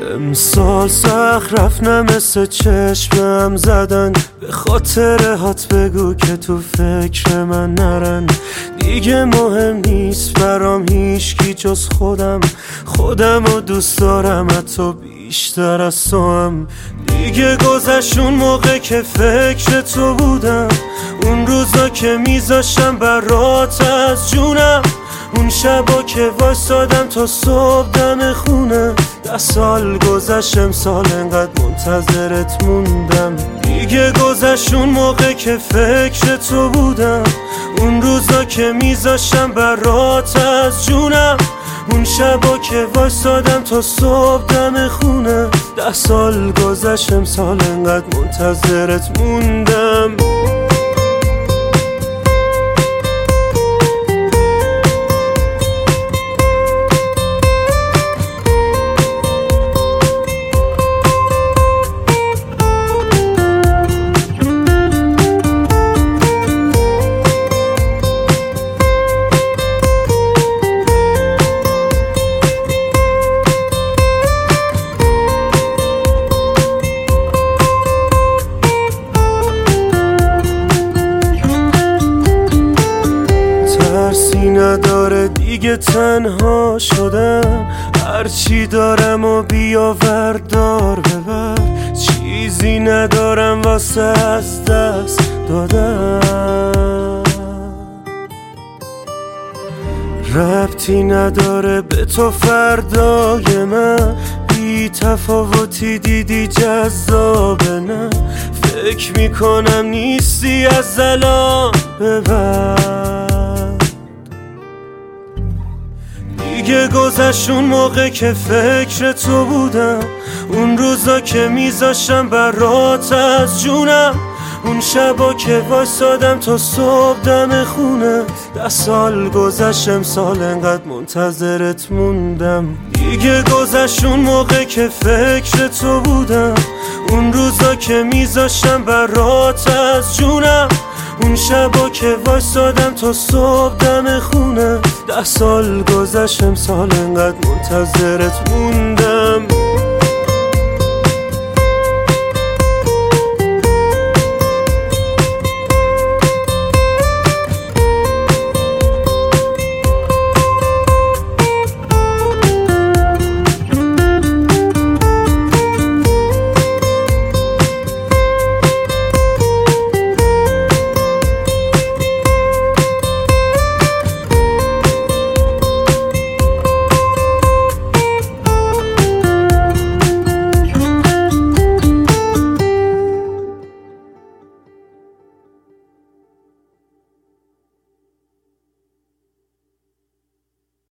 امسال سخت رفت نه مثل چشمم زدن، به خاطر هات بگو که تو فکر من نرن. دیگه مهم نیست برام هیچکی جز خودم و دوست دارم حتی بیشتر از تو هم. دیگه گذشت اون موقع که فکر تو بودم، اون روزا که میذاشتم برات از جونم، اون شبا که وایسادم تا صبح دم خونه. 10 سال گذشت امسال انقدر منتظرت موندم. دیگه گذشت اون موقع که فکر تو بودم، اون روزا که میذاشتم برات از جونم، اون شبا که وایسادم تا صبح دم خونه. 10 سال گذشت امسال انقدر منتظرت موندم. ترسی نداره دیگه تنها شدم، هرچی دارم و بیاور دار ببر. چیزی ندارم واسه از دست دادم، ربطی نداره به تو فردای من. بی تفاوتی دیدی جذابه نه، فکر میکنم نیستی از الان به بعد. دیگه گذشت اون موقع که فکر تو بودم، اون روزا که میذاشتم برات از جونم، اون شبا که وایسادم تا صبح دم خونه. 10 سال گذشت امسال انقدر منتظرت موندم. دیگه گذشت اون موقع که فکر تو بودم، اون روزا که میذاشتم برات از جونم، اون شبا که وایسادم تا صبح دم خونه. 10 سال گذشت امسال انقدر منتظرت موندم.